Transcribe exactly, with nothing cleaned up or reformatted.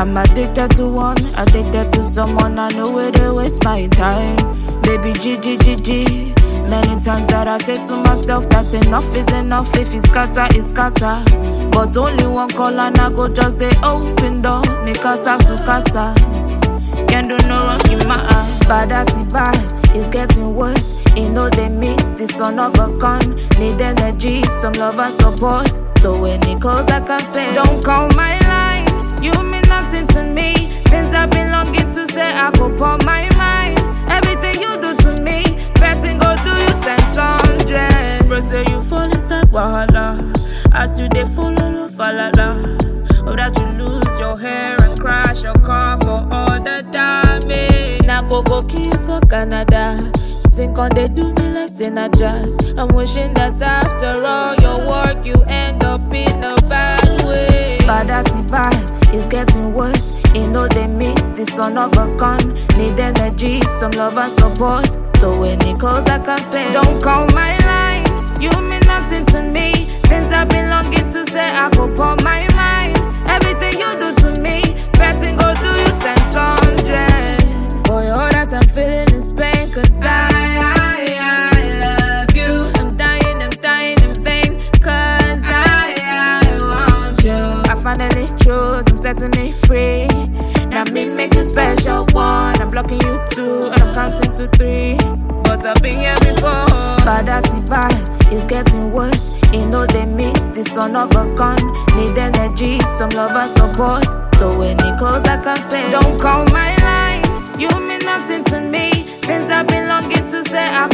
I'm addicted to one, addicted to someone. I know where they waste my time. Baby G G G G. Many times that I say to myself that enough is enough. If it's scatter, it's scatter. But only one call and I go just they open door. Mikasa sukasa. Can't do no wrong in my eyes. Bad as it bad, it's getting worse. You know they miss the son of a gun. Need energy, some love and support. So when it calls, I can say, don't call my line. You mean nothing to me. Things I've been longing to say, I go pour my mind. Everything you do to me, person go do you times hundred. Bro, say you fall inside wahala. As you they follow, no falala. Or that you lose your hair and crash your car for all the damage. Now go go kill for Canada. Think on they do me like Sena Jazz. I'm wishing that after all your work you end up in a bad way. Bad as it bad, it's getting worse. You know they miss the son of a gun. Need energy, some love and support. So when it calls I can say, don't call my line. You mean nothing to me. Things I've been longing to say, I go pour my mind. Everything you do to me, person go do you times hundred. Boy, all that I'm feeling is pain. Cause I, I, I love you. I'm dying, I'm dying in vain. Cause I, I want you. I finally chose, I'm setting me free. Now me make you special one. I'm blocking you two, and I'm counting to three. But I've been here before. Bad as it bad, it's getting worse. You know they miss the son of a gun. Need energy, some love and support. So when it calls, I can say, don't call my line. You mean nothing to me. Things I've been longing to say, I